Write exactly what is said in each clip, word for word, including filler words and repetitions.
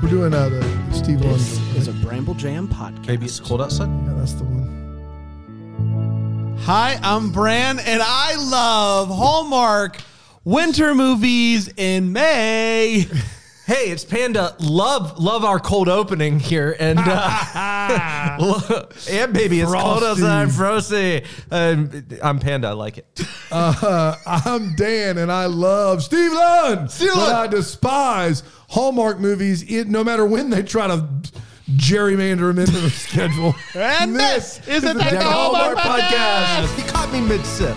We're doing uh, the Steve Lund. This is a Bramble Jam podcast. Maybe it's cold outside. Yeah, that's the one. Hi, I'm Bran, and I love Hallmark winter movies in May. Hey, it's Panda. Love, love our cold opening here, and uh, and baby, it's cold outside, frosty. Um, I'm Panda. I like it. Uh, I'm Dan, and I love Steve Lund. Steve but Lund. I despise Hallmark movies, it, no matter when they try to gerrymander them into the schedule. And this is the Deck Deck the Hallmark podcast. podcast. He caught me mid-sip.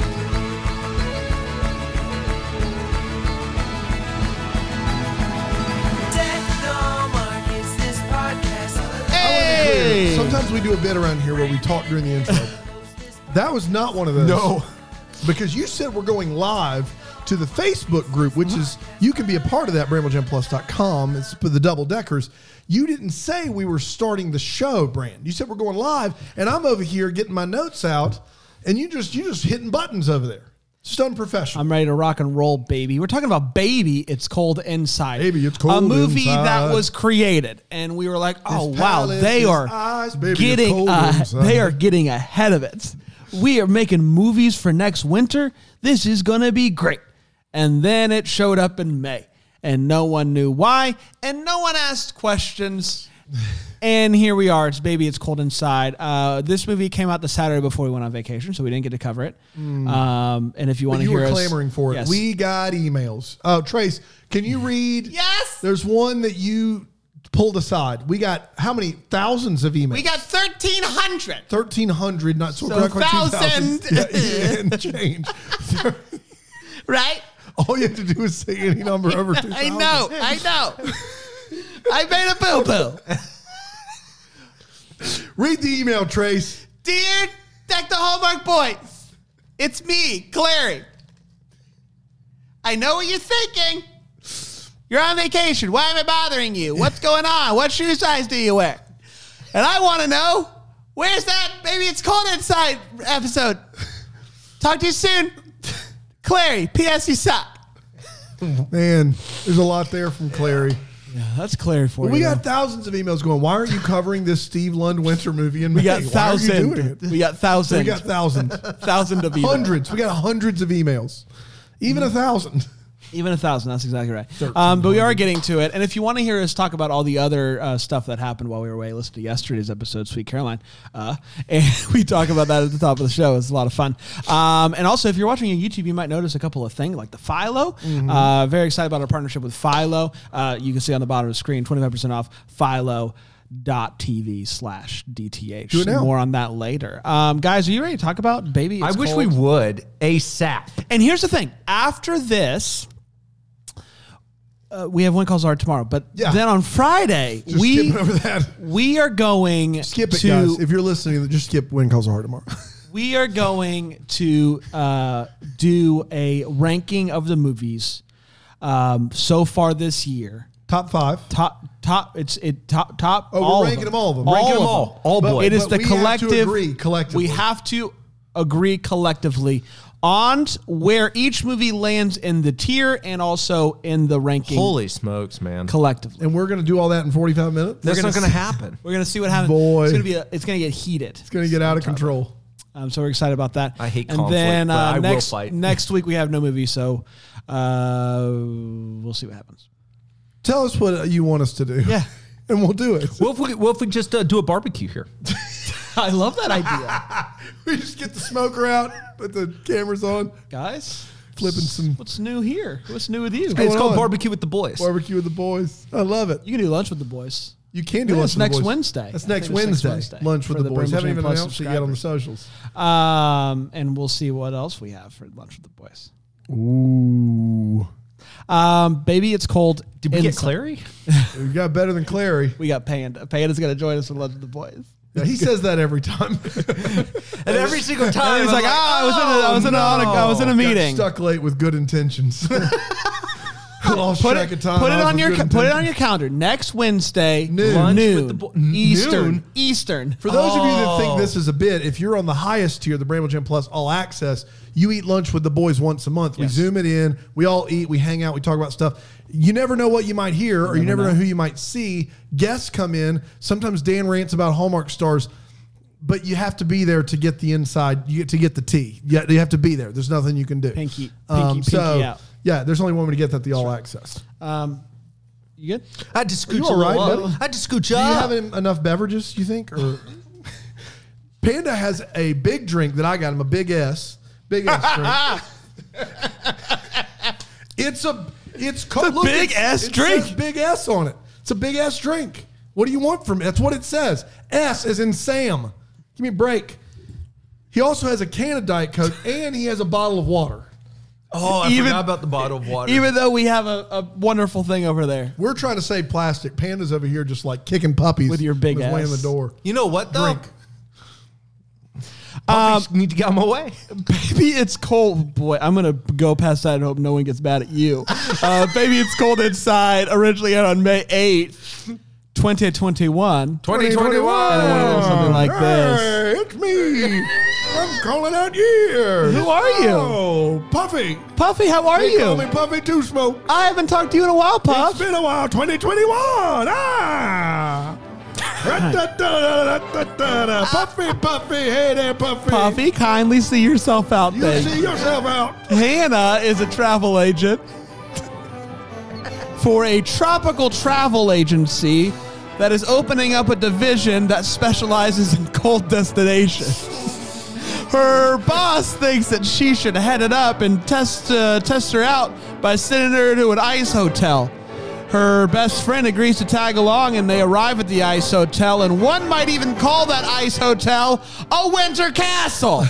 Hey! Sometimes we do a bit around here where we talk during the intro. That was not one of those. No. Because you said we're going live to the Facebook group, which is, you can be a part of that, bramble jam plus dot com. It's for the double deckers. You didn't say we were starting the show, Brand. You said we're going live, and I'm over here getting my notes out, and you just you just hitting buttons over there. Just unprofessional. I'm ready to rock and roll, baby. We're talking about Baby, It's Cold Inside. Baby, It's Cold A movie Inside. that was created, and we were like, oh, His wow, palace, they his are eyes, baby, it's getting cold uh, inside. they are getting ahead of it. We are making movies for next winter. This is going to be great. And then it showed up in May, and no one knew why, and no one asked questions. And here we are. It's Baby, It's Cold Inside. Uh, this movie came out the Saturday before we went on vacation, so we didn't get to cover it. Mm. Um, and if you want But to you hear were us, clamoring for it. yes. We got emails. Oh, Trace, can you read? Yes. There's one that you pulled aside. We got how many thousands of emails? We got thirteen hundred. thirteen hundred, not so, So correct, thousand. two thousand. Yeah, and change. Right? All you have to do is say any number over two thousand. I know. I know. I made a boo-boo. Read the email, Trace. Dear Deck the Hallmark Boys, it's me, Clary. I know what you're thinking. You're on vacation. Why am I bothering you? What's going on? What shoe size do you wear? And I want to know, where's that Baby It's Cold Inside episode? Talk to you soon. Clary, P S you suck. Man, there's a lot there from Clary. Yeah, that's Clary for Well, you. we got thousands of emails going, why aren't you covering this Steve Lund winter movie in May? We got Why are you thousand. doing it? We got thousand. We got thousands. thousand of emails. Hundreds. We got hundreds of emails. Even a thousand. Even a thousand. That's exactly right. Um, but we are getting to it. And if you want to hear us talk about all the other uh, stuff that happened while we were away, listen to yesterday's episode, Sweet Caroline. Uh, and we talk about that at the top of the show. It's a lot of fun. Um, and also, if you're watching on YouTube, you might notice a couple of things like the Philo. Mm-hmm. Uh, very excited about our partnership with Philo. Uh, you can see on the bottom of the screen, twenty-five percent off Philo. Dot TV slash DTH. Do it now. More on that later. Um, guys, are you ready to talk about Baby It's I wish Cold? we would ASAP. And here's the thing. After this, uh, we have One Calls Art tomorrow. But Yeah. then on Friday, Just we skipping over that. we are going Skip it, to guys. If you're listening, just skip When Calls Are Hard tomorrow. we are going to uh, do a ranking of the movies um, so far this year. Top five. Top top. It's it top top. Oh, we're all ranking of them, all of them. All Ranking of them them. all. All But- boy. It is but the we have to collective. agree collectively. We have to agree collectively on where each movie lands in the tier and also in the ranking. Holy smokes, man. Collectively. And we're going to do all that in forty-five minutes. That's gonna not going to see- happen. We're gonna see what happens. Boy. It's gonna be. A, it's gonna get heated. It's going to get out of control. Um, so we're excited about that. I hate and conflict, then but uh, I will next fight. next week we have no movie, so uh, we'll see what happens. Tell us what you want us to do. Yeah. And we'll do it. What if we, what if we just uh, do a barbecue here? I love that idea, We just get the smoker out, put the cameras on, guys. flipping some What's new here? What's new with you? Hey, it's going called on? Barbecue with the Boys. barbecue with the boys. I love it. You can do lunch with the boys. You can do Yeah, lunch it's with the next boys. Wednesday. That's I next think it's Wednesday. next Wednesday Lunch for with the, the boys. Bramble Haven't Jam even Plus announced it yet on the subscribers. socials. Um, and we'll see what else we have for lunch with the boys. Ooh. Um, baby, it's cold. Did we get Inside. Clary? We got better than Clary. We got Panda. Panda's gonna join us for lunch with the boys. Yeah, he says that every time. And every single time, he's I'm like, "Oh, I was in a- I was in a- on a- I was in a Got meeting." stuck late with good intentions. Lost put track it, of time. put it I was on with your good ca- put it intention. on your calendar. Next Wednesday, Noon. noon, Lunch with the bo- Eastern, noon? Eastern. For those of you that think Oh. this is a bit, if you're on the highest tier, the Bramble Gym Plus All Access, you eat lunch with the boys once a month. We Yes. zoom it in. We all eat. We hang out. We talk about stuff. You never know what you might hear, or you never know. know who you might see. Guests come in. Sometimes Dan rants about Hallmark stars, but you have to be there to get the inside. You get to get the tea. You you have to be there. There's nothing you can do. Pinky- Um, pinky- pinky so, out. Yeah, there's only one way to get that, the All Access. Um, you good? I had to scooch you a all little right, up. buddy? I had to scooch Do you up. have en- enough beverages, you think? Or Panda has a big drink that I got him, a big S. Big S drink. It's a it's, co- It's a big S it drink. says big S on it. It's a big S drink. What do you want from it? That's what it says. S is in Sam. Give me a break. He also has a can of Diet Coke and he has a bottle of water. Oh, I Even- forgot about the bottle of water. Even though we have a, a wonderful thing over there. We're trying to save plastic. Panda's over here just like kicking puppies With your big on his way in ass. the door. you know what though? Drink. Puppies need to get out of my way. Baby, it's cold. Boy, I'm going to go past that and hope no one gets mad at you. Uh, Baby, It's Cold Inside, originally out on May eighth, twenty twenty-one. twenty twenty-one. And it went a little something like this. Hey, it's me. I'm calling out years. Who are you? Oh, Puffy. Puffy, how are They call me you? Puffy Two Smoke. I haven't talked to you in a while, It's Puff. been a while. twenty twenty-one. Ah. Ra-da-da-da-da-da-da. Puffy, Puffy. Hey there, Puffy. Puffy, kindly see yourself out You there. see yourself out. Hannah is a travel agent for a tropical travel agency that is opening up a division that specializes in cold destinations. Her boss thinks that she should head it up and test uh, test her out by sending her to an ice hotel. Her best friend agrees to tag along, and they arrive at the ice hotel, and one might even call that ice hotel a winter castle.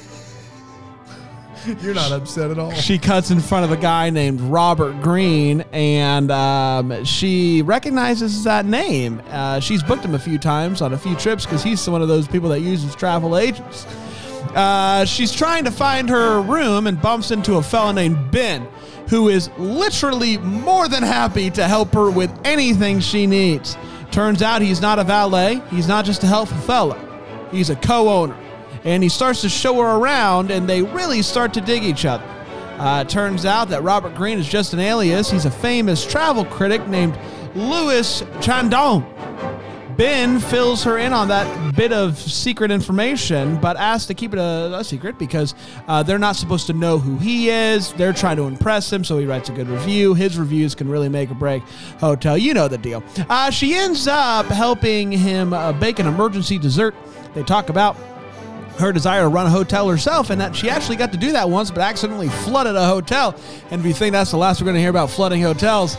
You're not upset at all. She cuts in front of a guy named Robert Green, and um, she recognizes that name. Uh, she's booked him a few times on a few trips because he's one of those people that uses travel agents. Uh, she's trying to find her room and bumps into a fella named Ben, who is literally more than happy to help her with anything she needs. Turns out he's not a valet. He's not just a helpful fella. He's a co-owner. And he starts to show her around, and they really start to dig each other. Uh, it turns out that Robert Green is just an alias. He's a famous travel critic named Louis Chandon. Ben fills her in on that bit of secret information, but asks to keep it a, a secret because uh, they're not supposed to know who he is. They're trying to impress him, so he writes a good review. His reviews can really make or break hotel. You know the deal. Uh, she ends up helping him uh, bake an emergency dessert. They talk about her desire to run a hotel herself, and that she actually got to do that once, but accidentally flooded a hotel. And if you think that's the last we're going to hear about flooding hotels,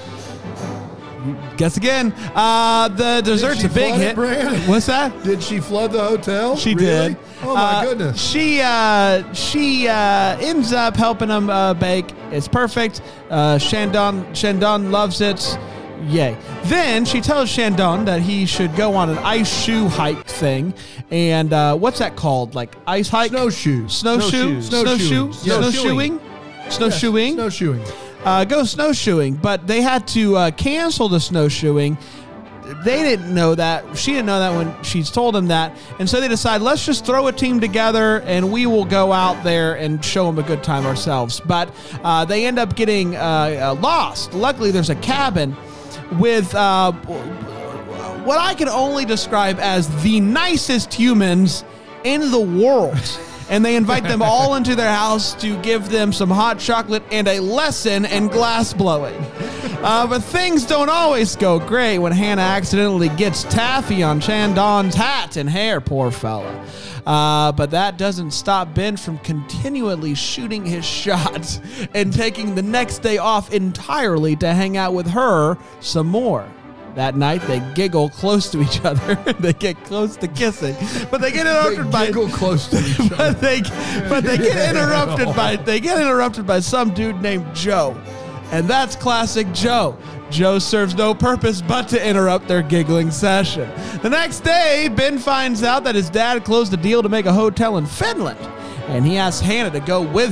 guess again. Uh, the dessert's she a big flood it, hit. Brad? What's that? Did she flood the hotel? She Really? did. Oh, my Uh, goodness. She uh, she uh, ends up helping him uh, bake. It's perfect. Uh, Shandon Shandon loves it. Yay. Then she tells Shandon that he should go on an ice shoe hike thing. And uh, what's that called? Like ice hike? Snowshoes. Snowshoe? Snowshoes. Snowshoe? Snowshoeing. Snowshoeing? Snowshoeing? Snowshoeing. uh, go snowshoeing, but they had to uh, cancel the snowshoeing. They didn't know that. She didn't know that when she's told them that. And so they decide, let's just throw a team together and we will go out there and show them a good time ourselves. But uh, they end up getting uh, uh, lost. Luckily, there's a cabin with uh, what I can only describe as the nicest humans in the world. And they invite them all into their house to give them some hot chocolate and a lesson in glass blowing. Uh, but things don't always go great when Hannah accidentally gets taffy on Shandon's hat and hair, poor fella. Uh, but that doesn't stop Ben from continually shooting his shot and taking the next day off entirely to hang out with her some more. That night, they giggle close to each other. They get close to kissing, but they get interrupted They by giggle close to each other. but they but they get interrupted by they get interrupted by some dude named Joe, and that's classic Joe. Joe serves no purpose but to interrupt their giggling session. The next day, Ben finds out that his dad closed a deal to make a hotel in Finland, and he asks Hannah to go with him.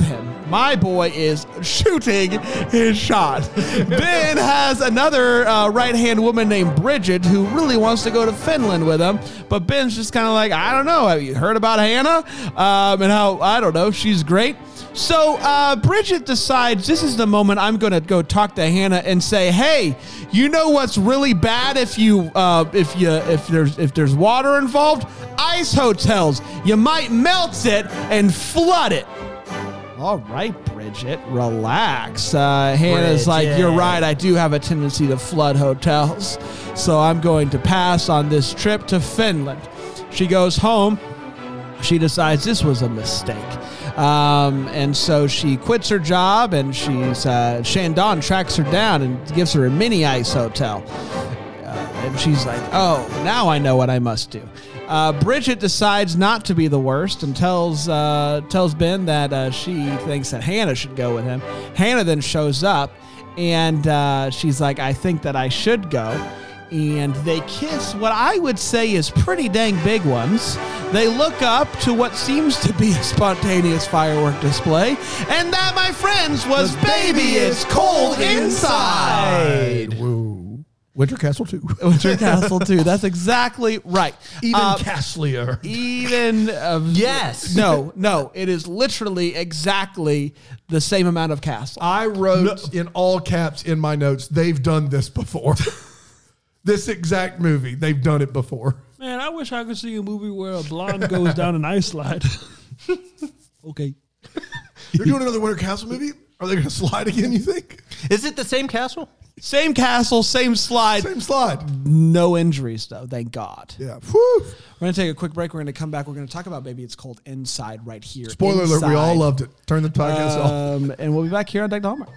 My boy is shooting his shot. Ben has another uh, right-hand woman named Bridget who really wants to go to Finland with him, but Ben's just kind of like, I don't know. Have you heard about Hannah? Um, and how, I don't know, she's great. So uh, Bridget decides this is the moment I'm going to go talk to Hannah and say, hey, you know what's really bad if you uh, if you if there's if there's water involved? Ice hotels. You might melt it and flood it. All right, Bridget, relax. Uh, Hannah's Bridget. like, you're right. I do have a tendency to flood hotels, so I'm going to pass on this trip to Finland. She goes home. She decides this was a mistake. Um, and so she quits her job, and she's uh, Shandon tracks her down and gives her a mini ice hotel. Uh, and she's like, oh, now I know what I must do. Uh, Bridget decides not to be the worst and tells uh, tells Ben that uh, she thinks that Hannah should go with him. Hannah then shows up, and uh, she's like, I think that I should go. And they kiss what I would say is pretty dang big ones. They look up to what seems to be a spontaneous firework display. And that, my friends, was Baby It's Cold Inside. Whoa. Winter Castle two. Winter Castle two. That's exactly right. Even Uh, castlier. Even uh, Yes. No, no. It is literally exactly the same amount of castle. I wrote in all caps in my notes, they've done this before. This exact movie, they've done it before. Man, I wish I could see a movie where a blonde goes down an ice slide. Okay. They're doing another Winter Castle movie? Are they going to slide again, you think? Is it the same castle? Same castle, same slide. Same slide. No injuries, though. Thank God. Yeah. Whew. We're going to take a quick break. We're going to come back. We're going to talk about Baby It's Cold Inside right here. Spoiler alert, we all loved it. Turn the podcast off. Um, and we'll be back here on Deck to Hallmark.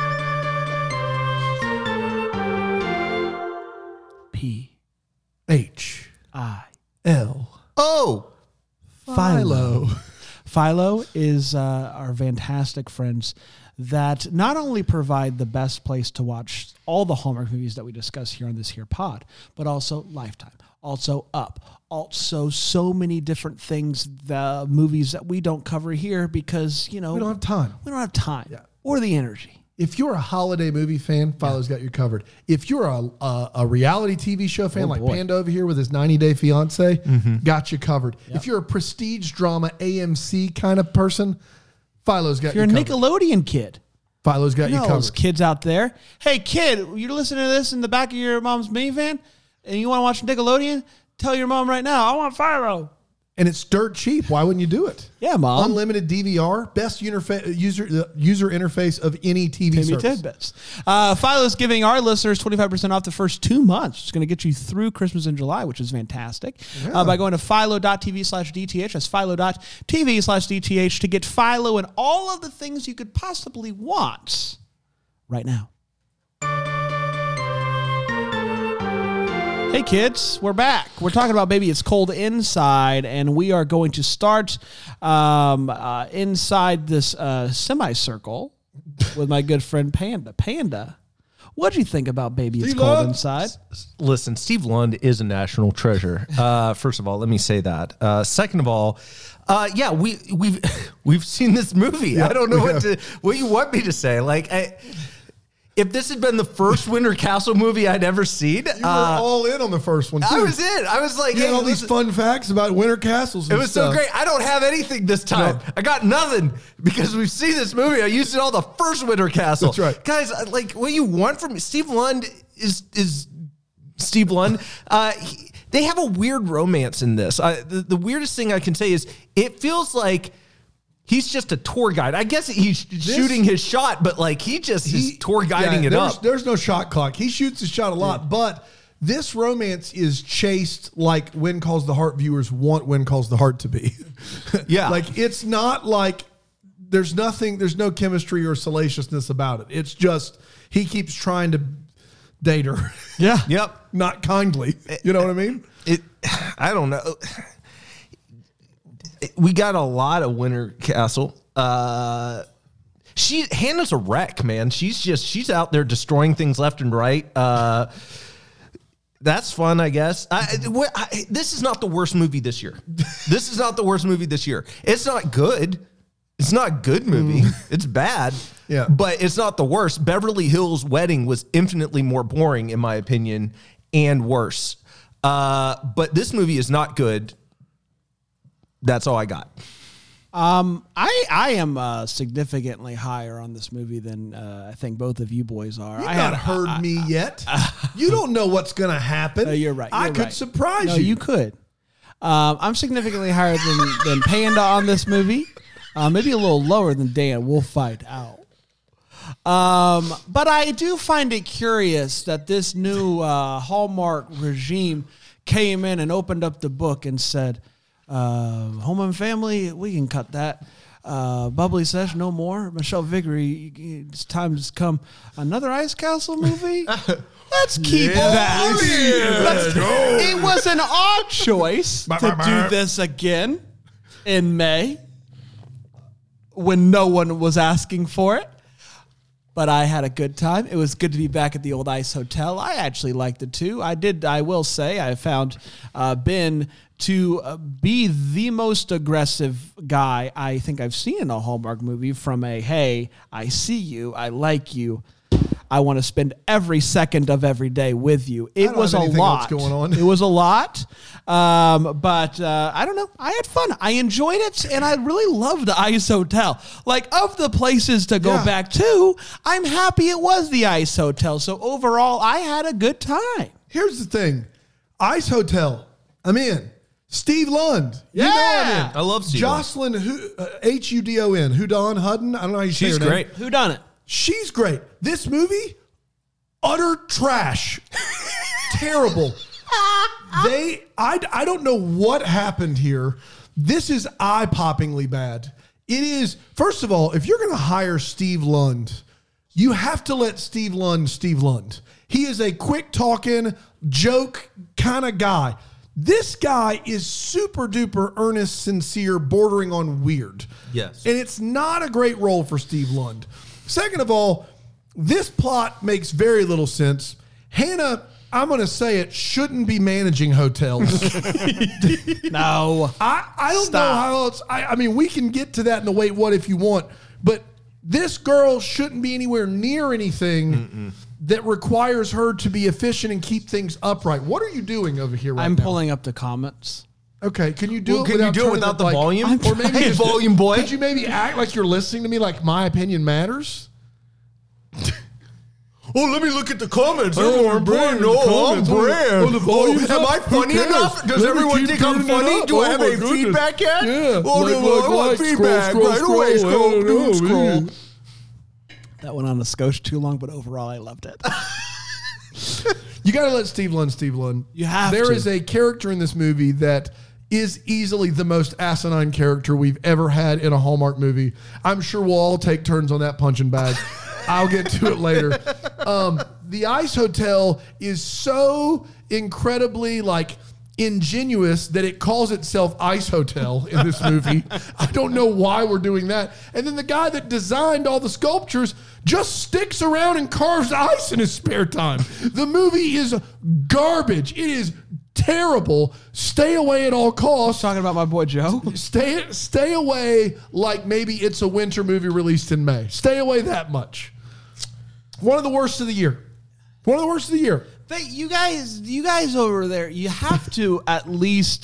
P H I L Oh, Philo. Philo is uh, our fantastic friends that not only provide the best place to watch all the Hallmark movies that we discuss here on this here pod, but also Lifetime, also Up, also so many different things, the movies that we don't cover here because, you know, We don't have time. We don't have time Yeah. or the energy. If you're a holiday movie fan, Philo's got you covered. If you're a, a, a reality T V show fan Oh, like boy. Panda over here with his ninety day fiance, got you covered. If you're a prestige drama A M C kind of person, Philo's got If you're you a covered. Nickelodeon kid, Philo's got you you know covered. those kids out there. Hey, kid, you're listening to this in the back of your mom's minivan and you want to watch Nickelodeon? Tell your mom right now, I want Philo. And it's dirt cheap. Why wouldn't you do it? Yeah, Mom. Unlimited D V R, best interfa- user uh, user interface of any T V Timmy service. tidbits. Uh, Philo is giving our listeners twenty-five percent off the first two months. It's going to get you through Christmas and July, which is fantastic. Uh, by going to philo.tv slash DTH. That's philo.tv slash DTH to get Philo and all of the things you could possibly want right now. Hey kids, we're back. We're talking about Baby It's Cold Inside, and we are going to start um, uh, inside this uh, semicircle with my good friend Panda. Panda, what'd you think about Baby It's Steve Cold Lund. Inside? listen, Steve Lund is a national treasure. Uh, first of all, let me say that. Uh, second of all, uh, yeah, we we've we've seen this movie. Yeah, I don't know we what have. to what you want me to say. Like, I, if this had been the first Winter Castle movie I'd ever seen, You were uh, all in on the first one, too. I was in. I was like, You had hey, all these listen- fun facts about winter castles and It was stuff. so great. I don't have anything this time. No. I got nothing because we've seen this movie. I used it all the first Winter Castle. That's right. Guys, I- like what you want from me. Steve Lund is is Steve Lund. Uh, he, they have a weird romance in this. I, the, the weirdest thing I can say is it feels like he's just a tour guide. I guess he's shooting his shot, but like he just is tour guiding yeah, it there's, up. There's no shot clock. He shoots his shot a lot, but this romance is chased like When Calls the Heart viewers want When Calls the Heart to be. Yeah. Like it's not like there's nothing, there's no chemistry or salaciousness about it. It's just he keeps trying to date her. Yeah. Yep. Not kindly. You know what I mean? It, I don't know. We got a lot of Winter Castle. Uh, she Hannah's a wreck, man. She's just she's out there destroying things left and right. Uh, that's fun, I guess. I, what, I, this is not the worst movie this year. This is not the worst movie this year. It's not good. It's not a good movie. Mm. It's bad. Yeah. But it's not the worst. Beverly Hills Wedding was infinitely more boring, in my opinion, and worse. Uh, but this movie is not good. That's all I got. Um, I I am uh, significantly higher on this movie than uh, I think both of you boys are. You've I not had, heard I, me I, yet. I, you don't know what's going to happen. No, you're right. You're I could right. surprise no, you. you could. Um, I'm significantly higher than, than Panda on this movie. Uh, maybe a little lower than Dan. We'll find out. Um, but I do find it curious that this new uh, Hallmark regime came in and opened up the book and said, uh, Home and Family, we can cut that. Uh, Bubbly says no more. Michelle Vickery, it's time to come. Another Ice Castle movie? Let's keep yeah, that. Yeah. Let's, it was an odd choice to do this again in May when no one was asking for it. But I had a good time. It was good to be back at the old Ice Hotel. I actually liked it too. I did. I will say I found uh, Ben to uh, be the most aggressive guy I think I've seen in a Hallmark movie. From a hey, I see you, I like you, I want to spend every second of every day with you. It was a lot going on. It was a lot. Um, but uh, I don't know. I had fun. I enjoyed it, and I really loved the Ice Hotel. Like, of the places to go yeah. back to, I'm happy it was the Ice Hotel. So overall, I had a good time. Here's the thing. Ice Hotel, I'm in. Steve Lund. You Yeah. know I'm in. I love Steve Jocelyn, Hu- uh, H U D O N. Hudon Hudden. I don't know how you say She's her name. great. Who done it? She's great. This movie, utter trash. Terrible. They, I, I don't know what happened here. This is eye-poppingly bad. It is, first of all, if you're going to hire Steve Lund, you have to let Steve Lund Steve Lund. He is a quick-talking, joke kind of guy. This guy is super duper earnest, sincere, bordering on weird. Yes. And it's not a great role for Steve Lund. Second of all, this plot makes very little sense. Hannah, I'm going to say it, shouldn't be managing hotels. No. I, I don't Stop. know how else. I, I mean, we can get to that in the wait what if you want, but this girl shouldn't be anywhere near anything Mm-mm. that requires her to be efficient and keep things upright. What are you doing over here right I'm now? pulling up the comments. Okay, can you do Well, it can without you do it turning without up, the like- volume? Or maybe Hey, just- volume boy. Could you maybe act like you're listening to me, like my opinion matters? Oh, let me look at the comments. Oh, They're more important. the Oh, I'm comments. Oh, brand. oh, the volume's am up. I Who funny cares? enough? Does Let me everyone keep think I'm turning it funny? up. Do I Oh, have my any goodness. feedback yet? Yeah. Oh, Like, no, like, I want like, feedback scroll, right scroll, away. scroll. Scroll, I don't dude, know, scroll. man. That went on a skosh too long, but overall, I loved it. You got to let Steve Lund Steve Lund. You have There to. is a character in this movie that is easily the most asinine character we've ever had in a Hallmark movie. I'm sure we'll all take turns on that punching bag. I'll get to it later. Um, the Ice Hotel is so incredibly like ingenuous that it calls itself Ice Hotel in this movie. I don't know why we're doing that. And then the guy that designed all the sculptures just sticks around and carves ice in his spare time. The movie is garbage. It is terrible. Stay away at all costs. Talking about my boy Joe. Stay stay away like maybe it's a winter movie released in May. Stay away that much. One of the worst of the year. One of the worst of the year. They, you guys, you guys over there, you have to at least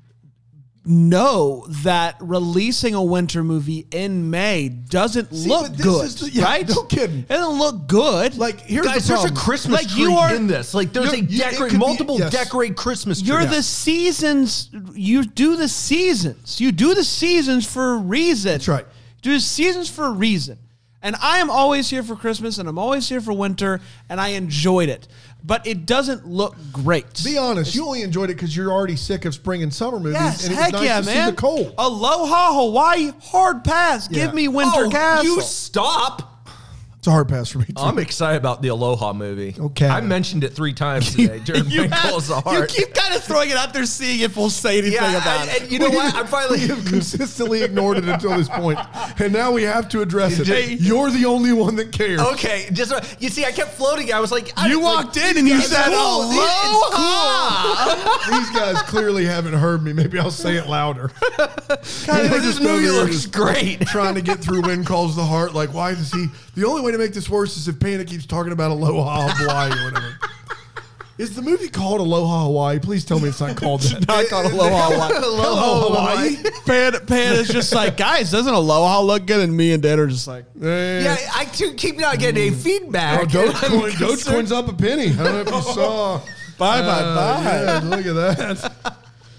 know that releasing a winter movie in May doesn't See, look but this good, is the- yeah, right? no kidding. It doesn't look good. Like here's Guys, the there's problem. a Christmas Like, tree you are- in this. Like there's a You- you- it decorate could be- multiple yes. decorate Christmas trees. You're the seasons. You do the seasons. You do the seasons for a reason. That's right. Do the seasons for a reason. And I am always here for Christmas, and I'm always here for winter, and I enjoyed it. But it doesn't look great. Be honest, you only enjoyed it because you're already sick of spring and summer movies, Yes, and it was heck nice yeah, to man. see the cold. Aloha Hawaii, hard pass. Yeah. Give me Winter oh, Castle. you stop. It's a hard pass for me, too. I'm excited about the Aloha movie. Okay. I mentioned it three times today during You, Wrinkles have- of the you Heart. keep kind of throwing it out there, seeing if we'll say anything yeah, about and, it. and you know what? I'm finally We have consistently ignored it until this point, and now we have to address it. Hey. You're the only one that cares. okay. Just uh, you see, I kept floating. I was like, I, You like, walked in and you it's said, cool. It- it's "Aloha." These guys clearly haven't heard me. Maybe I'll say it louder. God, They this just movie over there looks just great. Trying to get through When Calls the Heart. Like, why does he? The only way to make this worse is if Panda keeps talking about Aloha Hawaii or whatever. Is the movie called Aloha Hawaii? Please tell me it's not called that. Not called Aloha Hawaii. Aloha Hawaii. Pan, Pan is just like, guys, doesn't Aloha look good? And me and Dad are just like, Eh. Yeah, I too keep not getting any Oh, feedback. Dogecoin, Dogecoin's up a penny. I don't know if you saw. bye, bye, Uh, bye. yeah, look at that.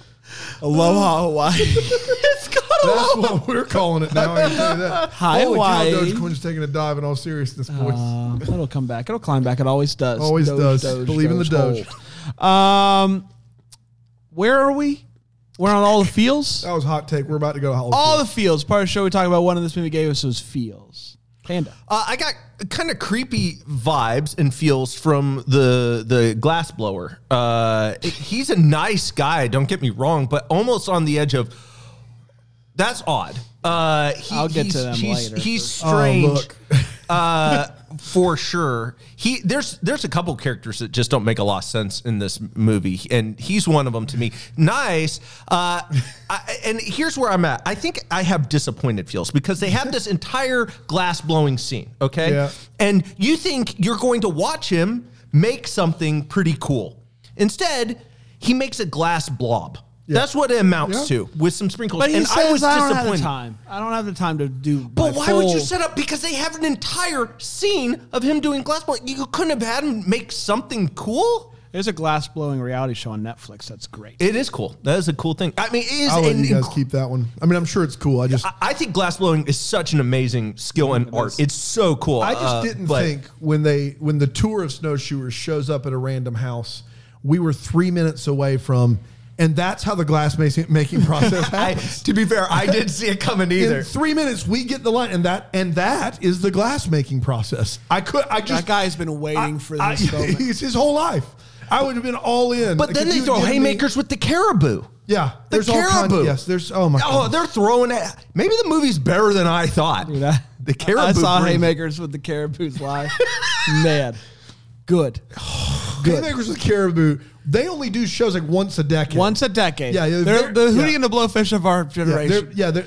Aloha Hawaii. It's called That's Aloha. what we're calling it now. I can tell you that. Hi, Holy cow, Hawaii. Dogecoin's taking a dive in all seriousness, boys. Uh, it'll come back. It'll climb back. It always does. Always does. Believe in the Doge. hold. Um, where are we? We're on all the feels. That was a hot take. We're about to go to Hollywood. All the feels. Part of the show we talk about one of this movie gave us was feels. Panda. Uh, I got kind of creepy vibes and feels from the the glass blower. Uh, he's a nice guy, don't get me wrong, but almost on the edge of that's odd. Uh, he, I'll get he's, to them he's, later. He's Oh, strange, look. uh, for sure. He there's there's a couple characters that just don't make a lot of sense in this movie, and he's one of them to me. Nice, uh, I, and here's where I'm at. I think I have disappointed feels because they have this entire glass blowing scene. Okay, Yeah. and you think you're going to watch him make something pretty cool. Instead, he makes a glass blob. Yeah. That's what it amounts Yeah. to with some sprinkles. But he and says, I was I don't have disappointed. the time. I don't have the time to do. But my why would you full- set up? Because they have an entire scene of him doing glass blowing. You couldn't have had him make something cool. There's a glass blowing reality show on Netflix. That's great. It is cool. That is a cool thing. I mean, it is. I'll let an you guys inc- keep that one. I mean, I'm sure it's cool. I just, I- I think glass blowing is such an amazing skill and art. It's so cool. I just Uh, didn't but- think when they when the tour of snowshoers shows up at a random house, we were three minutes away from, and that's how the glass making, making process I, happens. to be fair, I didn't see it coming either. In three minutes, we get the line, and that and that is the glass making process. I could, I just that guy's been waiting I- for I- this moment. It's his whole life. I would have been all in. But Like, then if they you throw had given me- haymakers with the caribou. Yeah, The there's all kinds. caribou. Yes, there's. Oh my. Oh, goodness. they're throwing it. Maybe the movie's better than I thought. Dude, I, the caribou. I saw brings- haymakers with the caribous live. Man, good. Good. Haymakers with Caribou. They only do shows like once a decade. Once a decade. Yeah, yeah, they're, they're- the Hootie yeah. and the Blowfish of our Yeah, generation. they're, yeah, they're,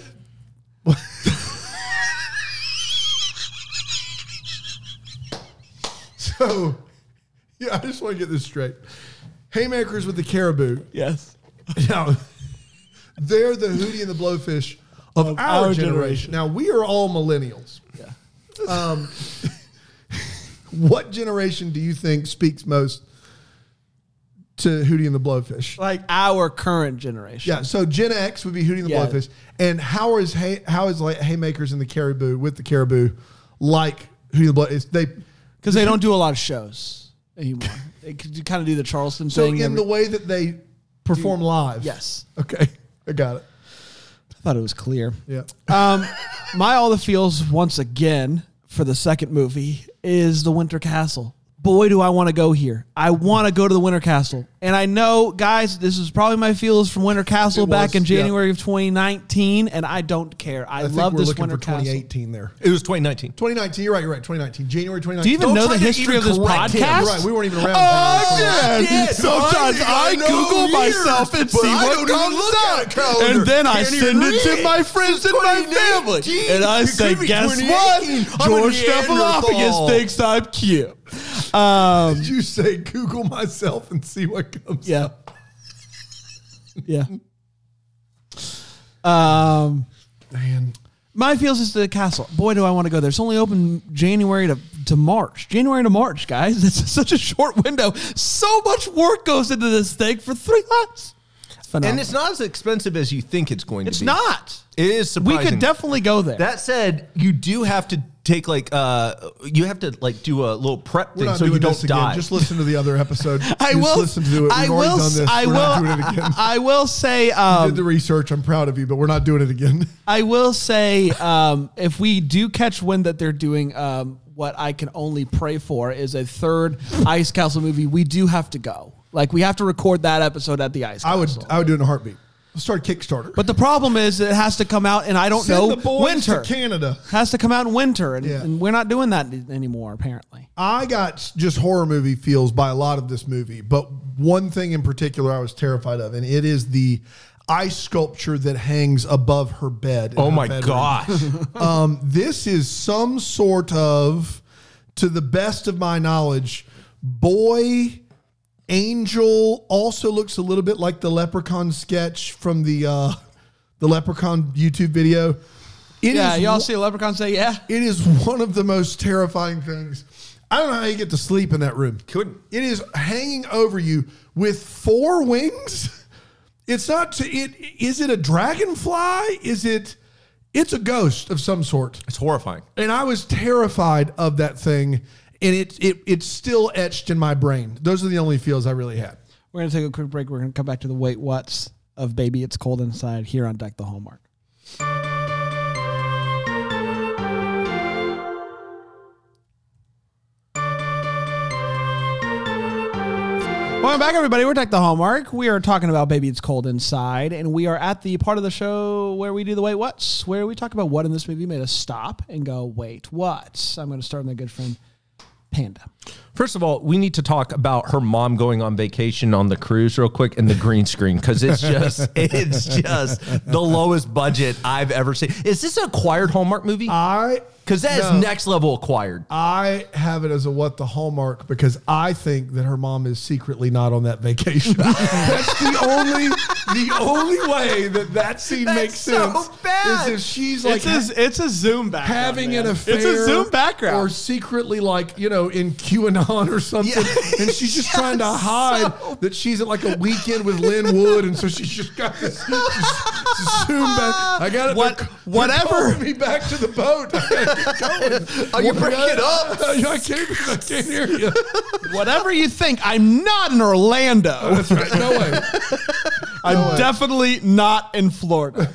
so, yeah, I just want to get this straight. Haymakers with the Caribou. yes. Now, they're the Hootie and the Blowfish of, Of our, our generation. generation. Now, we are all millennials. Yeah. Um, what generation do you think speaks most to Hootie and the Blowfish? Like our current generation. Yeah, so Gen X would be Hootie and the Yeah. Blowfish, and how is hay, how is like Haymakers and the Caribou with the Caribou like Hootie and the Blow? Is they Because they don't do a lot of shows anymore. They kind of do the Charleston so thing. in every- the way that they perform live? yes. Okay, I got it. I thought it was clear. Yeah. Um, my all the feels once again for the second movie is the Winter Castle. Boy, do I want to go here. I want to go to the Winter Castle. And I know, guys, this is probably my feels from Winter Castle It back was, in yeah. January of twenty nineteen, and I don't care. I, I think love we're this looking Winter for twenty Castle. eighteen there. It was twenty nineteen. twenty nineteen. You're right. You're right. twenty nineteen. January twenty Do you nineteen. even Don't know the try to history even of this correct him. podcast? You're right. We weren't even around. Oh, I yeah. did. Sometimes I I, think I know Google years, myself and but see I what don't even comes look at a up. calendar. And then I Can't send even it to read. my friends and my family. twenty nineteen. And I It say, could be guess twenty what? eighteen. I'm a George Stephanopoulos Neanderthal. thinks I'm cute. Um, Did you say Google myself and see what comes yeah. up? Yeah. Um, Man. my feels is the castle. Boy, do I want to go there. It's only open January to, to March. January to March, guys. It's such a short window. So much work goes into this thing for three months. It's phenomenal. And it's not as expensive as you think it's going It's to be. not. It is We surprising. could definitely go there. That said, you do have to take like uh you have to like do a little prep We're thing not so doing you don't this again. die. Just listen to the other episode. I Just will listen to it. We've I already will. done this. I we're will. not doing it again. I will say. Did Um, the research. I'm proud of you, but we're not doing it again. I will say. Um, if we do catch wind that they're doing um, what I can only pray for is a third Ice Castle movie. We do have to go. Like, we have to record that episode at the Ice Castle. I would I would do it in a heartbeat. Let's start Kickstarter. But the problem is it has to come out, and I don't Send know, the boys winter. to Canada. Has to come out in winter, and, Yeah. and we're not doing that anymore, apparently. I got just horror movie feels by a lot of this movie, but one thing in particular I was terrified of, and it is the ice sculpture that hangs above her bed. in Oh her my bedroom. gosh. Um, this is some sort of, to the best of my knowledge, boy angel. Also looks a little bit like the Leprechaun sketch from the uh, the Leprechaun YouTube video. It Yeah, is y'all one- see a leprechaun say, yeah? It is one of the most terrifying things. I don't know how you get to sleep in that room. Couldn't. It is hanging over you with four wings. It's not. To, it is it a dragonfly? Is it? It's a ghost of some sort. It's horrifying. And I was terrified of that thing, and it it it's still etched in my brain. Those are the only feels I really had. We're going to take a quick break. We're going to come back to the wait what's of Baby It's Cold Inside here on Deck the Hallmark. Welcome back, everybody. We're Deck the Hallmark. We are talking about Baby It's Cold Inside, and we are at the part of the show where we do the wait what's, where we talk about what in this movie made us stop and go, wait, what? I'm going to start with my good friend, Panda. First of all, we need to talk about her mom going on vacation on the cruise real quick and the green screen, because it's just it's just the lowest budget I've ever seen. Is this an acquired Hallmark movie? I Because that no. is next level acquired. I have it as a what the Hallmark because I think that her mom is secretly not on that vacation. That's the only the only way that that scene That's makes so sense. bad. Is if she's like It's a, it's a Zoom background. having man. an affair, It's a Zoom background. or secretly like you know in QAnon or something, Yeah. and she's just trying to hide So- that she's at like a weekend with Lynn Wood, and so she's just got this, this Zoom back. I got it. What- They're- whatever. they're calling me back to the boat. I gotta get going. Are you What- breaking it up? I can't. I can't hear you. Whatever you think, I'm not in Orlando. That's right. No way. I'm way. definitely not in Florida.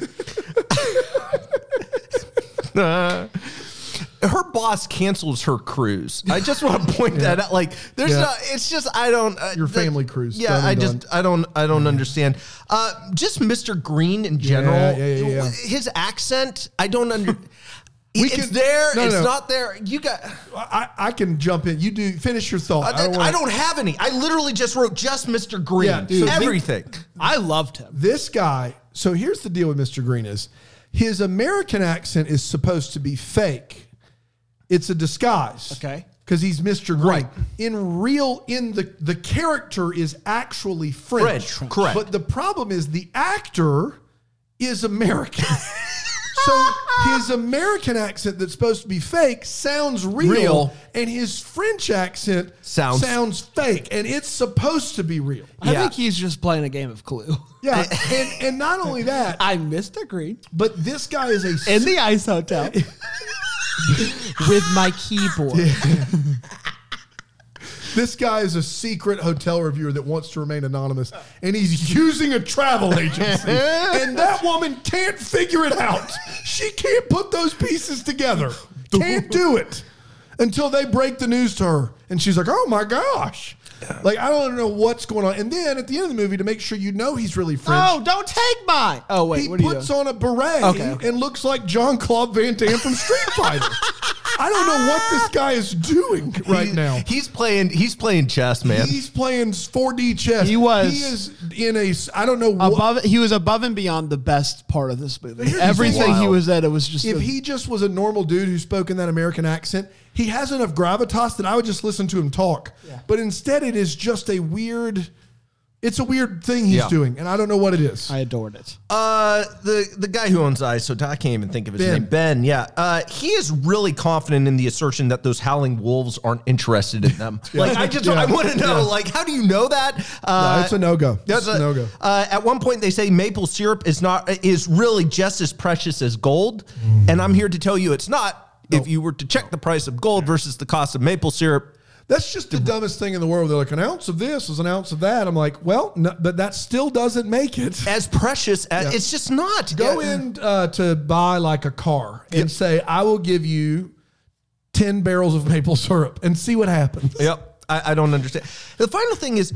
Her boss cancels her cruise. I just want to point that out. Like, there's Yeah. not. It's just I don't. Uh, Your the- family cruise. Yeah, Done I and just done. I don't I don't understand. Uh, just Mister Green in general. Yeah, yeah, yeah, yeah. His accent, I don't under. We it's can- there. no, it's no. not there. You got. I, I can jump in. You do finish your thought. I, wanna- I don't have any. I literally just wrote just Mister Green. Yeah, dude. Everything. I loved him. This guy. So here's the deal with Mister Green is his American accent is supposed to be fake. It's a disguise. Okay. Because he's Mister Green. Right. In real, in the the character is actually French. French, correct. But the problem is the actor is American. So his American accent that's supposed to be fake sounds real, Real. and his French accent Sounds- sounds fake, and it's supposed to be real. I Yeah. think he's just playing a game of Clue. Yeah, and, and not only that, I'm Mister Green but this guy is a in the Ice Hotel with my keyboard. this guy is a secret hotel reviewer that wants to remain anonymous, and he's using a travel agency, and that woman can't figure it out. She can't put those pieces together. Can't do it until they break the news to her, and she's like, "Oh my gosh." Like, I don't know what's going on. And then at the end of the movie, to make sure you know he's really French, Oh, don't take mine. Oh, wait. he what are you puts doing? on a beret Okay, okay. and looks like Jean-Claude Van Damme from Street Fighter. I don't know what this guy is doing right He- now. He's playing. He's playing chess, man. He's playing four D chess. He was- He is in a. I don't know what. Above, he was above and beyond the best part of this movie. Here's the Everything thing. he was at, it was just. If a- he just was a normal dude who spoke in that American accent, he has enough gravitas that I would just listen to him talk. But instead, it is just a weird. It's a weird thing he's Yeah. doing, and I don't know what it is. I adored it. Uh, the the guy who owns Ice Hotel, I can't even think of his Ben. name. Ben, yeah. Uh, he is really confident in the assertion that those howling wolves aren't interested in them. Like, I just, Yeah. I want to know, Yeah. like, how do you know that? Uh, No, it's a no-go. That's It's a no-go. Uh, at one point, they say maple syrup is not is really just as precious as gold, and I'm here to tell you it's not. If you were to check the price of gold versus the cost of maple syrup, That's just the dumbest thing in the world. They're like, an ounce of this is an ounce of that. I'm like, well, no, but that still doesn't make it. as precious as Yeah. it's just not. Go Yeah. in uh, to buy like a car and say, I will give you ten barrels of maple syrup and see what happens. Yep. I, I don't understand. The final thing is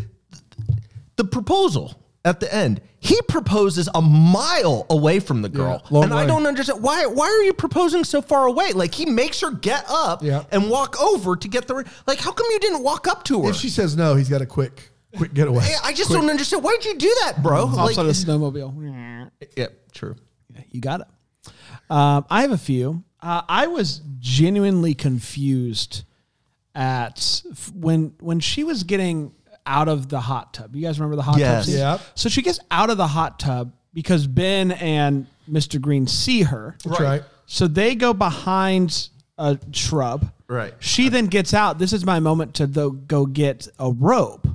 the proposal at the end. He proposes a mile away from the girl. Yeah, long and way. I don't understand. Why Why are you proposing so far away? Like, he makes her get up Yeah. and walk over to get the... Like, how come you didn't walk up to her? If she says no, he's got a quick, quick getaway. I just Quick. don't understand. Why'd you do that, bro? Hops Like, on a snowmobile. yeah, true. You got it. Um, I have a few. Uh, I was genuinely confused at f- when when she was getting out of the hot tub. You guys remember the hot Yes. tub scene? Yep. So she gets out of the hot tub because Ben and Mister Green see her. That's right. So they go behind a shrub. Right. She then gets out. This is my moment to though, go get a rope.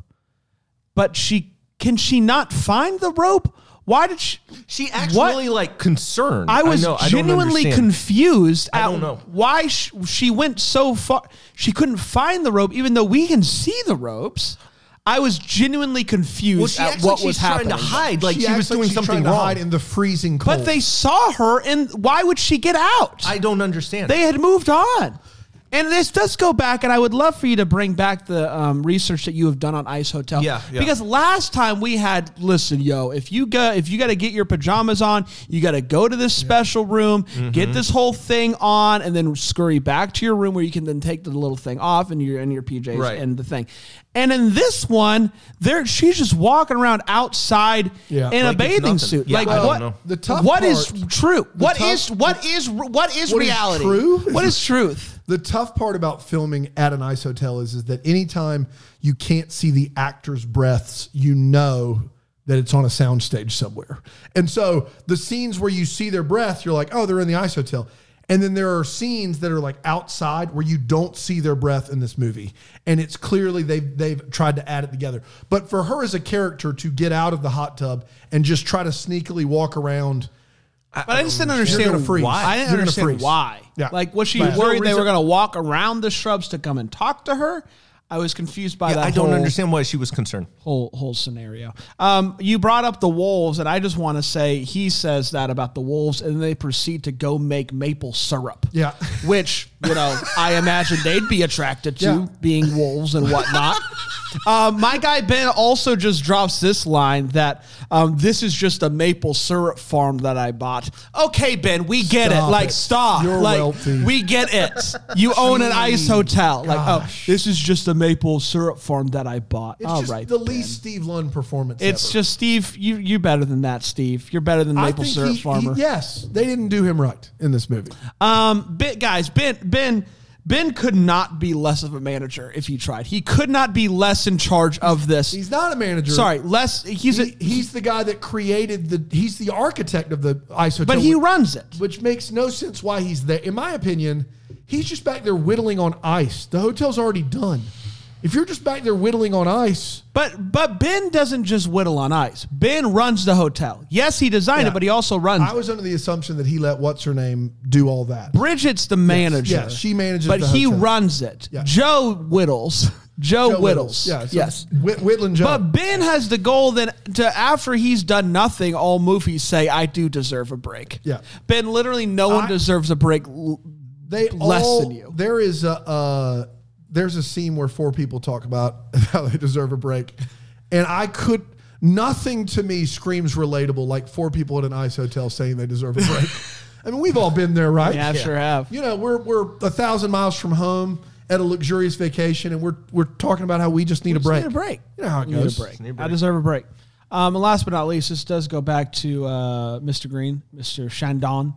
But she can she not find the rope? Why did she? She actually, like, concerned. I was know, I don't genuinely understand. confused I at don't know. why sh- she went so far. She couldn't find the rope, even though we can see the ropes. I was genuinely confused Well, she at acts what like was she's trying happening. to hide, like she, acts was doing she's something trying to wrong. hide in the freezing cold. But they saw her, and why would she get out? I don't understand. They had moved on. And this does go back, and I would love for you to bring back the um, research that you have done on Ice Hotel. Yeah, yeah. Because last time we had, listen, yo, if you go, if you got to get your pajamas on, you got to go to this special room, Mm-hmm. get this whole thing on, and then scurry back to your room where you can then take the little thing off and your and your P Js Right. and the thing. And in this one, there she's just walking around outside Yeah. in Like a it's bathing nothing. suit. Yeah, like I don't what? know. The tough what is part- true? What tough- is what is what is what is reality? true? What is truth? The tough part about filming at an ice hotel is, is that anytime you can't see the actors' breaths, you know that it's on a soundstage somewhere. And so the scenes where you see their breath, you're like, oh, they're in the ice hotel. And then there are scenes that are like outside where you don't see their breath in this movie. And it's clearly they've, they've tried to add it together. But for her as a character to get out of the hot tub and just try to sneakily walk around. But I just didn't You're understand gonna freeze. why. I didn't You're gonna understand freeze. why. Yeah. Like, was she Bad. worried No they were reason- going to walk around the shrubs to come and talk to her? I was confused by Yeah, that. I don't whole, understand why she was concerned. whole whole scenario. Um, you brought up the wolves, and I just want to say he says that about the wolves, and they proceed to go make maple syrup. Yeah. Which, you know, I imagine they'd be attracted to, Yeah. being wolves and whatnot. um, my guy Ben also just drops this line that um, this is just a maple syrup farm that I bought. Okay, Ben, we get Stop it. Like, it. stop. You're like, wealthy. we get it. You own an ice hotel. Like, oh, Gosh. this is just a maple syrup farm that I bought. It's All just right, the Ben. least Steve Lund performance It's ever. just Steve. You you're better than that, Steve. You're better than I maple think syrup he- he- farmer. yes, they didn't do him right in this movie. Um, Ben, guys, Ben, Ben, Ben could not be less of a manager if he tried. He could not be less in charge of this. He's not a manager. Sorry, less. He's He, a, he's the guy that created the. He's the architect of the ice hotel. but he which, runs it. which makes no sense why he's there. In my opinion, he's just back there whittling on ice. The hotel's already done. If you're just back there whittling on ice, But but Ben doesn't just whittle on ice. Ben runs the hotel. Yes, he designed Yeah. it, but he also runs. I was under the assumption that he let what's her name do all that. Bridget's the manager. yes, she manages but the he hotel. runs it. Yeah. Joe whittles. Joe, Joe whittles. Yeah, so yes. Whit- Whittling Joe. But Ben has the goal that to after he's done nothing, all movies say, "I do deserve a break." Yeah. Ben, literally, no one I- deserves a break. l- they less all, than you. There is a uh, there's a scene where four people talk about how they deserve a break, and I could nothing to me screams relatable like four people at an ice hotel saying they deserve a break. I mean, we've all been there, right? Yeah, I sure have. You know, we're we're a thousand miles from home at a luxurious vacation, and we're we're talking about how we just need a Just break. need a break. You know how it Need a goes. break. Need a I break. deserve a break. Um, and last but not least, this does go back to uh, Mister Green, Mister Chandon.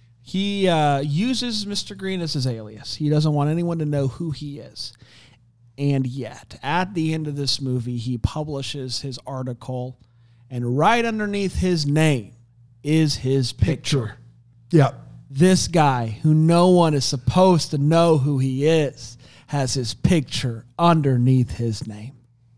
He uh, uses Mister Green as his alias. He doesn't want anyone to know who he is. And yet, at the end of this movie, he publishes his article, and right underneath his name is his picture. Yeah. This guy, who no one is supposed to know who he is, has his picture underneath his name.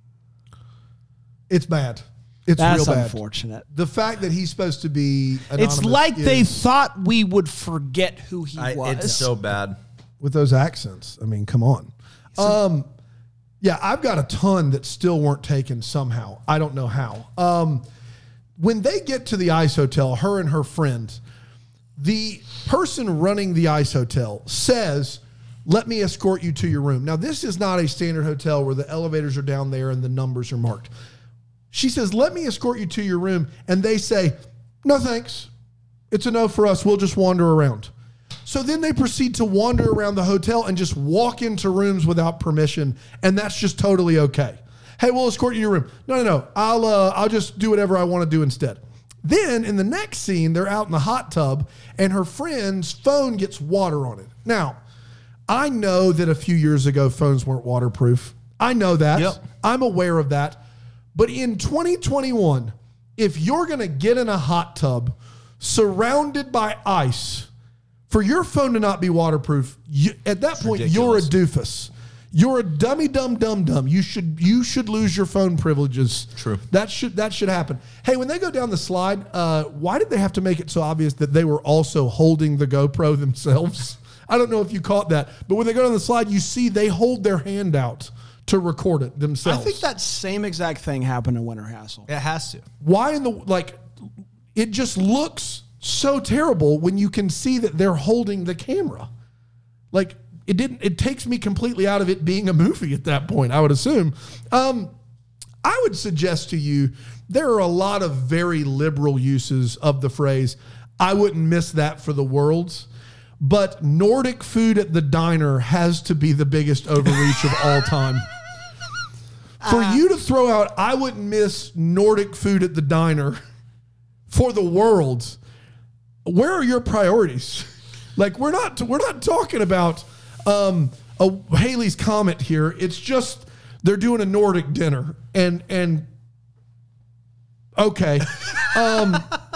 It's bad. It's That's real bad. unfortunate. The fact that he's supposed to be anonymous It's like they is- thought we would forget who he I, was. it's so bad. with those accents. I mean, come on. Um, yeah, I've got a ton that still weren't taken somehow. I don't know how. Um, when they get to the ice hotel, her and her friend, the person running the ice hotel says, let me escort you to your room. Now, this is not a standard hotel where the elevators are down there and the numbers are marked. She says, let me escort you to your room. And they say, no, thanks. It's a no for us. We'll just wander around. So then they proceed to wander around the hotel and just walk into rooms without permission. And that's just totally okay. Hey, we'll escort you to your room. No, no, no. I'll, uh, I'll just do whatever I want to do instead. Then in the next scene, they're out in the hot tub and her friend's phone gets water on it. Now, I know that a few years ago, phones weren't waterproof. I know that. Yep. I'm aware of that. But in twenty twenty-one, if you're going to get in a hot tub surrounded by ice, for your phone to not be waterproof, you, at that It's point, ridiculous. you're a doofus. You're a dummy, dumb, dumb, dumb. You should you should lose your phone privileges. True. That should that should happen. Hey, when they go down the slide, uh, why did they have to make it so obvious that they were also holding the GoPro themselves? I don't know if you caught that, but when they go down the slide, you see they hold their hand out to record it I themselves. think that same exact thing happened in Winter Hassle. It has to. Why in the like? It just looks so terrible when you can see that they're holding the camera. Like it didn't. It takes me completely out of it being a movie at that point. I would assume. Um, I would suggest to you there are a lot of very liberal uses of the phrase. I wouldn't miss that for the world. But Nordic food at the diner has to be the biggest overreach of all time. For uh, you to throw out, I wouldn't miss Nordic food at the diner for the world. Where are your priorities? Like we're not we're not talking about um, a Haley's Comet here. It's just they're doing a Nordic dinner and and okay. Um,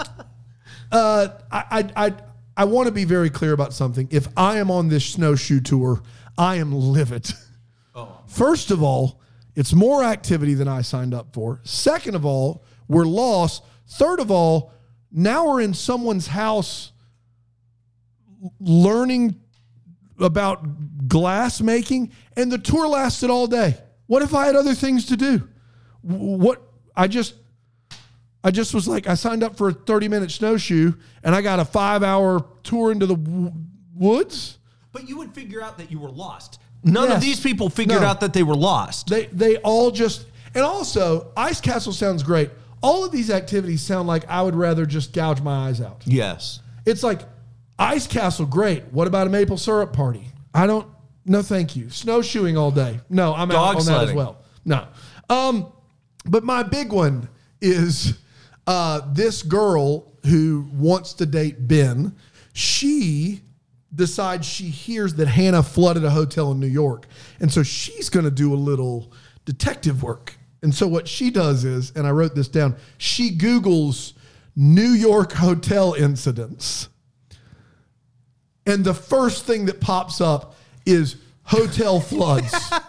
uh, I I I, I want to be very clear about something. If I am on this snowshoe tour, I am livid. Oh. First of all, it's more activity than I signed up for. Second of all, we're lost. Third of all, now we're in someone's house learning about glass making, and the tour lasted all day. What if I had other things to do? What I just I just was like, I signed up for a thirty-minute snowshoe, and I got a five-hour tour into the w- woods. But you would figure out that you were lost. None Yes. of these people figured No. out that they were lost. They they all just, and also, Ice Castle sounds great. All of these activities sound like I would rather just gouge my eyes out. Yes. It's like, Ice Castle, great. What about a maple syrup party? I don't, no thank you. Snowshoeing all day. No, I'm Dog out on that as sledding. well. No. Um, but my big one is uh, this girl who wants to date Ben. She decides she hears that Hannah flooded a hotel in New York. And so she's going to do a little detective work. And so what she does is, and I wrote this down, she Googles New York hotel incidents. And the first thing that pops up is hotel floods.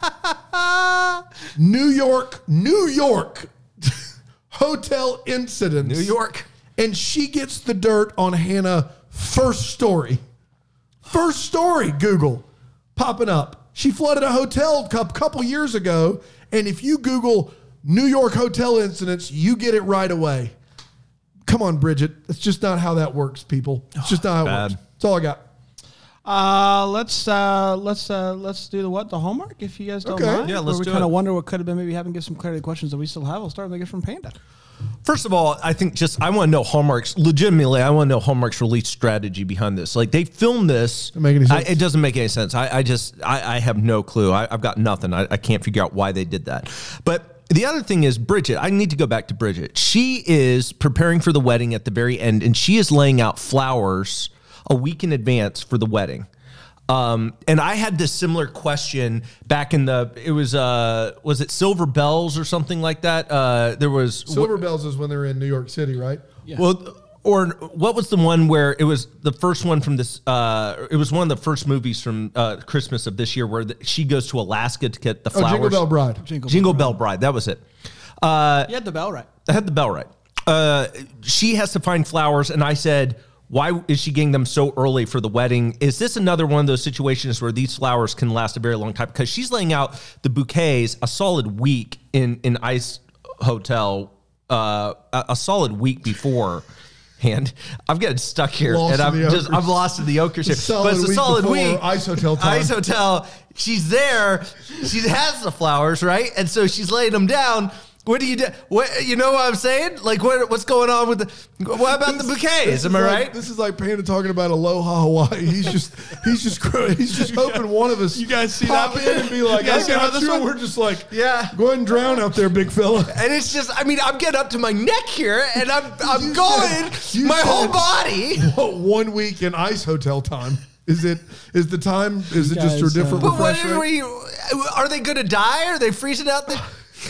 New York, New York hotel incidents. New York. And she gets the dirt on Hannah first story. First story, Google, popping up. She flooded a hotel a couple years ago, and if you Google New York hotel incidents, you get it right away. Come on, Bridget. That's just not how that works, people. It's just not how it Bad. works. That's all I got. Uh, let's uh, let's uh, let's do the what the homework if you guys don't Okay. mind. Yeah, Where let's we do kind of it. wonder what could have been. Maybe haven't get some clarity to questions that we still have. We'll start with it from Panda. First of all, I think just I want to know Hallmark's legitimately. I want to know Hallmark's release strategy behind this. Like they filmed this. Doesn't make any sense. I, it doesn't make any sense. I, I just I, I have no clue. I, I've got nothing. I, I can't figure out why they did that. But the other thing is Bridget. I need to go back to Bridget. She is preparing for the wedding at the very end, and she is laying out flowers a week in advance for the wedding. Um, and I had this similar question back in the, it was, uh, was it Silver Bells or something like that? Uh, there was Silver Bells is when they're in New York City, right? Yeah. well, or what was the one where it was the first one from this, uh, it was one of the first movies from, uh, Christmas of this year where the, she goes to Alaska to get the Oh, flowers. Jingle Bell Bride. Jingle, Jingle Bell Bride. That was it. Uh, You had the bell right. I had the bell right. Uh, she has to find flowers, and I said, why is she getting them so early for the wedding? Is this another one of those situations where these flowers can last a very long time? Because she's laying out the bouquets a solid week in in Ice Hotel, uh, a, a solid week before. hand. I'm getting stuck here, Lost and in I'm the just ochres. I'm lost in the ochres here. Solid But it's a week solid before week. Ice Hotel time. Ice Hotel. She's there. She has the flowers, right? And so she's laying them down. What do you do? What you know what I'm saying? Like what what's going on with the? What about the bouquets? This Am is I like, right? This is like Panda talking about Aloha Hawaii. He's just he's just he's just hoping one of us You guys see pop that? in and be like, You guys I see about got this you. one? We're just like, Yeah. go ahead and drown out there, big fella. And it's just, I mean, I'm getting up to my neck here, and I'm I'm You going said- you my said- whole body. What, one week in Ice Hotel time? Is it is the time? Is it just a guys, different uh, But what refresh are rate? we? Are they going to die? Are they freezing out there?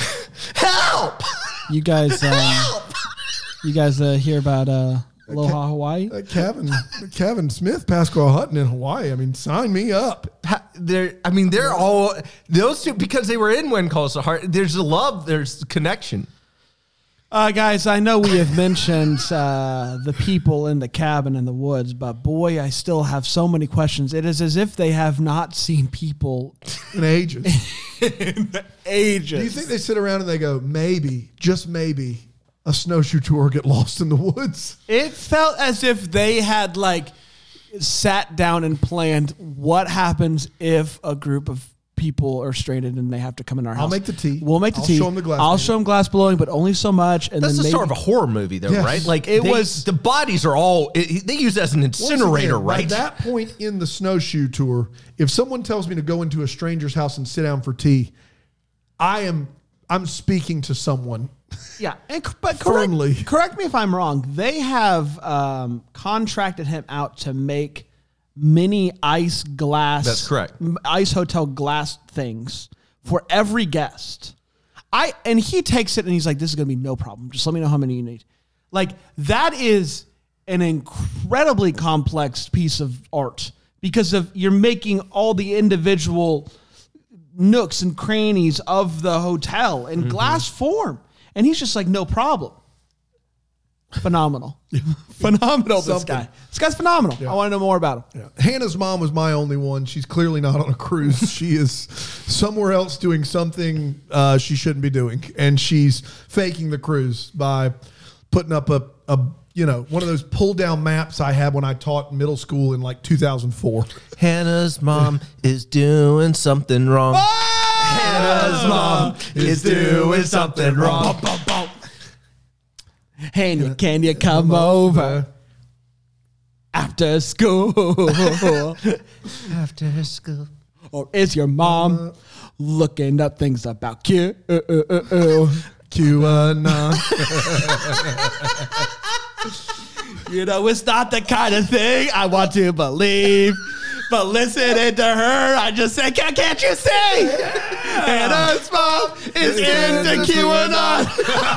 Help! You guys, um, you guys uh, hear about uh, Aloha Hawaii? Uh, Kevin Kevin Smith, Pascal Hutton in Hawaii. I mean, sign me up. Ha- They're, I mean, they're all those two because they were in When Calls the Heart. There's a love. There's connection. Uh, guys, I know we have mentioned uh, the people in the cabin in the woods, but boy, I still have so many questions. It is as if they have not seen people In ages. in ages. Do you think they sit around and they go, maybe, just maybe, a snowshoe tour get lost in the woods? It felt as if they had like sat down and planned what happens if a group of people are stranded and they have to come in our house. I'll make the tea. We'll make the I'll tea. show 'em the glass I'll blowing. show them glass blowing, but only so much. And That's then the maybe, start of a horror movie, though, Yes. right? Like It they- was- the bodies are all. It, they use it as an Once incinerator, again, right? At that point in the snowshoe tour, if someone tells me to go into a stranger's house and sit down for tea, I am I'm speaking to someone. Yeah, and, c- but correct, Firmly. correct me if I'm wrong. They have um, contracted him out to make mini ice glass. That's correct. m- Ice hotel glass things for every guest. I and he takes it and he's like, "This is gonna be no problem. Just let me know how many you need." Like that is an incredibly complex piece of art because of you're making all the individual nooks and crannies of the hotel in glass form. And he's just like, no problem. Phenomenal. Phenomenal, this Something. guy. This guy's phenomenal. I want to know more about him. Yeah. Hannah's mom was my only one. She's clearly not on a cruise. She is somewhere else doing something uh, she shouldn't be doing, and she's faking the cruise by putting up a, a you know one of those pull down maps I had when I taught middle school in like two thousand four. Hannah's mom is doing something wrong. Hannah's mom is doing something wrong. Hey, can you come over after school? After school. Or is your mom looking up things about Q? QAnon. You know, it's not the kind of thing I want to believe. But listening to her, I just say, can't, can't you see? Hannah's mom is into QAnon.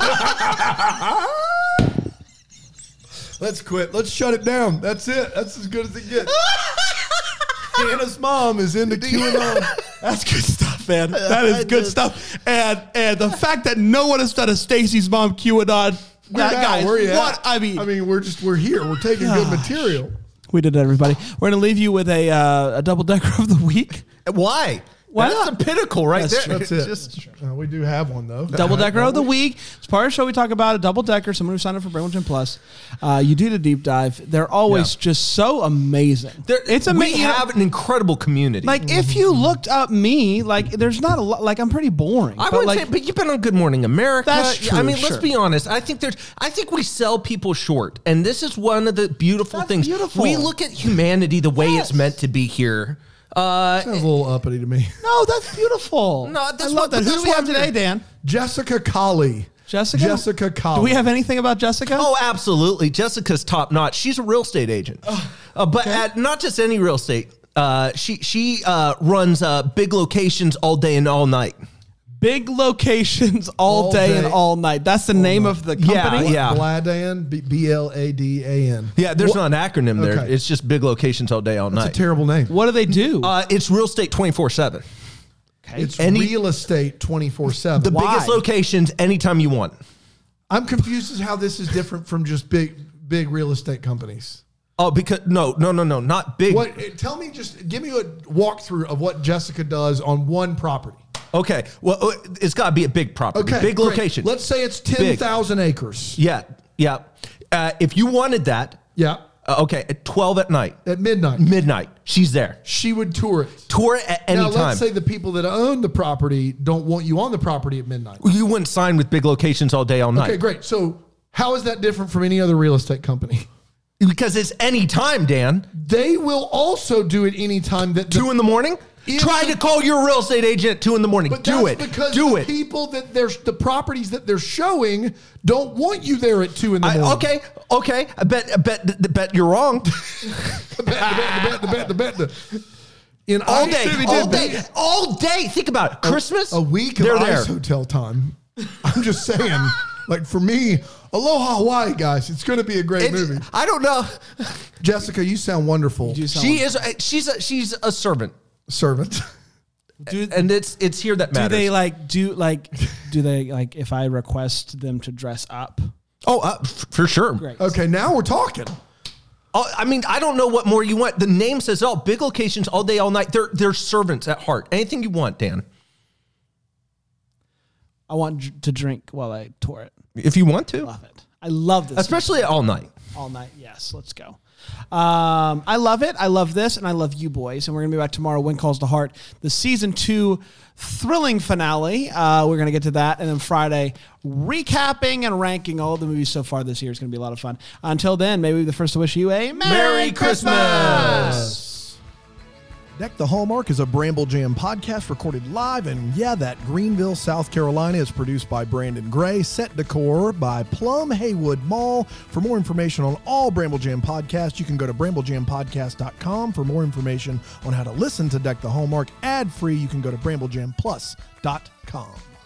Let's quit. Let's shut it down. That's it. That's as good as it gets. Hannah's mom is into QAnon. That's good stuff, man. That is good stuff. And and the fact that no one has done a Stacy's mom QAnon. Where That now? guy, Where you what? at? I mean, I mean, we're just we're here. We're taking good material. we did it, everybody. We're going to leave you with a uh, a double decker of the week. Why? Why That's not? the pinnacle right That's there. That's it. Just, Uh, we do have one though. Double decker of the week. It's part of the show. We talk about a double decker. Someone who signed up for Brainwell Gym Plus. Uh, you do the deep dive. They're always Yeah. just so amazing. there- it's we amazing. have an incredible community. Like if you looked up me, like there's not a lot. Like I'm pretty boring. I but wouldn't like, say, but you've been on Good Morning America. That's I true, mean, sure. let's be honest. I think there's. I think we sell people short, and this is one of the beautiful That's things. beautiful. We look at humanity the way Yes. it's meant to be here. Uh, Sounds a little uppity to me. no, that's beautiful. No, that's I love what- that. Who that's do we what have I'm today, doing. Dan? Jessica Colley. Jessica. Jessica Colley. Do we have anything about Jessica? Oh, absolutely. Jessica's top notch. She's a real estate agent, uh, but at not just any real estate. Uh, she she uh, runs uh, big locations all day and all night. Big locations all, All day, day. and all night. That's the name of the Yeah, company. yeah. Bladan, B- B L A D A N. Yeah, there's not an acronym there. Okay. It's just big locations all day, all That's night. a terrible name. What do they do? uh, it's real estate twenty-four seven. It's Any- real estate twenty-four seven. The Why? biggest locations anytime you want. I'm confused as how this is different from just big big real estate companies. Oh, because no, no, no, no, not big. What? Tell me, just give me a walkthrough of what Jessica does on one property. Okay, well, uh, it's got to be a big property, Okay, big great. location. Let's say it's ten thousand acres. Yeah, yeah. Uh, if you wanted that, Yeah. uh, okay, at twelve at night, At midnight. midnight, she's there. She would tour it. Tour it at any Now, time. let's say the people that own the property don't want you on the property at midnight. You wouldn't sign with Big Locations all day, all night. Okay, great. So how is that different from any other real estate company? Because it's any time, Dan. They will also do it anytime that the, Two in the morning? If Try the- to call your real estate agent at two in the morning. But Do that's it. because Do the it. people that they're the properties that they're showing don't want you there at two in the I, morning. okay, okay. I bet, I bet, I bet you're wrong. the bet, the bet, the bet, the bet, the bet. In all Ice- day, all day, all day. Think about it. Christmas, a week of they're ice there. hotel time. I'm just saying, like for me, Aloha Hawaii, guys, it's going to be a great It- movie. I don't know. Jessica, you sound wonderful. You sound She is. She's a, she's a servant, Servant. Do, and it's it's here that do matters. they like do like do they like if I request them to dress up? Oh, uh, f- for sure. Great. Okay, now we're talking. Oh, I mean, I don't know what more you want. The name says, "Oh, Big Locations, all day, all night." They're they're servants at heart. Anything you want, Dan. I want j- to drink while I tour it. If you want to, Love it. I love this. especially at all night. all night. Yes, let's go. Um, I love it. I love this, and I love you boys. And we're gonna be back tomorrow. When Calls to Heart, the season two thrilling finale. Uh, we're gonna get to that, and then Friday recapping and ranking all of the movies so far this year. It's gonna be a lot of fun. Until then, maybe we're the first to wish you a Merry, Merry Christmas. Christmas. Deck the Hallmark is a Bramble Jam podcast recorded live, and yeah, that Greenville, South Carolina is produced by Brandon Gray. Set decor by Plum Haywood Mall. For more information on all Bramble Jam podcasts, you can go to bramble jam podcast dot com. For more information on how to listen to Deck the Hallmark ad-free, you can go to bramble jam plus dot com.